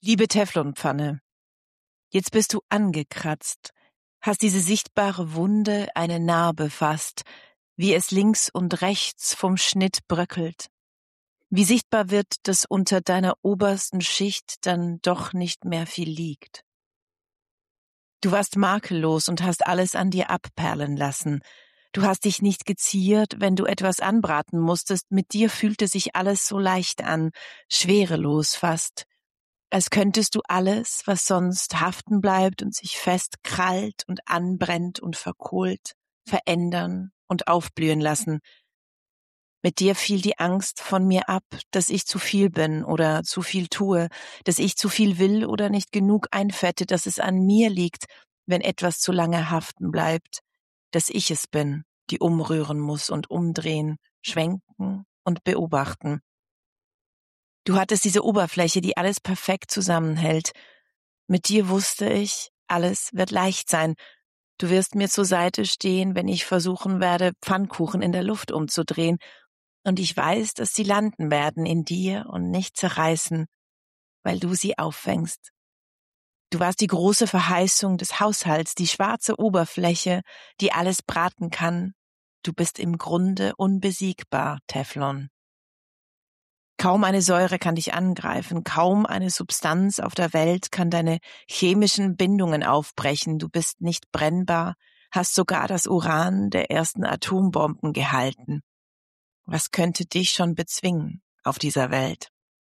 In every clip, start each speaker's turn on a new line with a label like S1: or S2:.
S1: Liebe Teflonpfanne, jetzt bist du angekratzt, hast diese sichtbare Wunde eine Narbe fast, wie es links und rechts vom Schnitt bröckelt. Wie sichtbar wird, dass unter deiner obersten Schicht dann doch nicht mehr viel liegt. Du warst makellos und hast alles an dir abperlen lassen. Du hast dich nicht geziert, wenn du etwas anbraten musstest. Mit dir fühlte sich alles so leicht an, schwerelos fast. Als könntest du alles, was sonst haften bleibt und sich festkrallt und anbrennt und verkohlt, verändern und aufblühen lassen. Mit dir fiel die Angst von mir ab, dass ich zu viel bin oder zu viel tue, dass ich zu viel will oder nicht genug einfette, dass es an mir liegt, wenn etwas zu lange haften bleibt, dass ich es bin, die umrühren muss und umdrehen, schwenken und beobachten. Du hattest diese Oberfläche, die alles perfekt zusammenhält. Mit dir wusste ich, alles wird leicht sein. Du wirst mir zur Seite stehen, wenn ich versuchen werde, Pfannkuchen in der Luft umzudrehen. Und ich weiß, dass sie landen werden in dir und nicht zerreißen, weil du sie auffängst. Du warst die große Verheißung des Haushalts, die schwarze Oberfläche, die alles braten kann. Du bist im Grunde unbesiegbar, Teflon. Kaum eine Säure kann dich angreifen, kaum eine Substanz auf der Welt kann deine chemischen Bindungen aufbrechen. Du bist nicht brennbar, hast sogar das Uran der ersten Atombomben gehalten. Was könnte dich schon bezwingen auf dieser Welt?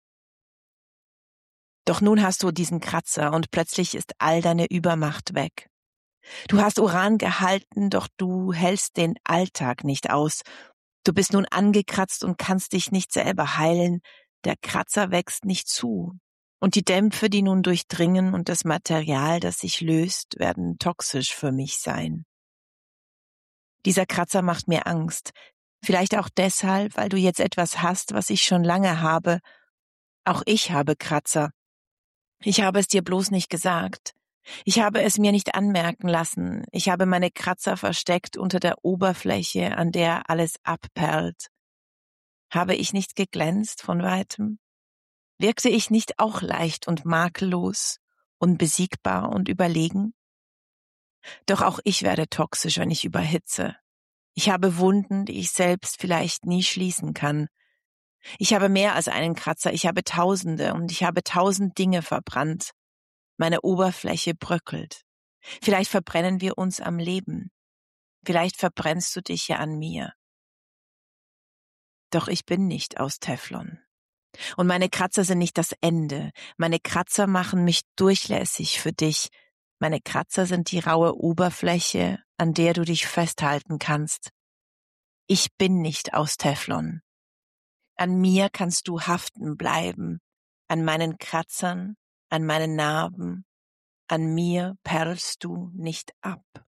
S1: Doch nun hast du diesen Kratzer und plötzlich ist all deine Übermacht weg. Du hast Uran gehalten, doch du hältst den Alltag nicht aus. Du bist nun angekratzt und kannst dich nicht selber heilen. Der Kratzer wächst nicht zu. Und die Dämpfe, die nun durchdringen und das Material, das sich löst, werden toxisch für mich sein. Dieser Kratzer macht mir Angst. Vielleicht auch deshalb, weil du jetzt etwas hast, was ich schon lange habe. Auch ich habe Kratzer. Ich habe es dir bloß nicht gesagt. Ich habe es mir nicht anmerken lassen. Ich habe meine Kratzer versteckt unter der Oberfläche, an der alles abperlt. Habe ich nicht geglänzt von weitem? Wirkte ich nicht auch leicht und makellos, unbesiegbar und überlegen? Doch auch ich werde toxisch, wenn ich überhitze. Ich habe Wunden, die ich selbst vielleicht nie schließen kann. Ich habe mehr als einen Kratzer, ich habe Tausende und ich habe 1000 Dinge verbrannt. Meine Oberfläche bröckelt. Vielleicht verbrennen wir uns am Leben. Vielleicht verbrennst du dich ja an mir. Doch ich bin nicht aus Teflon. Und meine Kratzer sind nicht das Ende. Meine Kratzer machen mich durchlässig für dich. Meine Kratzer sind die raue Oberfläche, an der du dich festhalten kannst. Ich bin nicht aus Teflon. An mir kannst du haften bleiben. An meinen Kratzern, an meinen Narben. An mir perlst du nicht ab.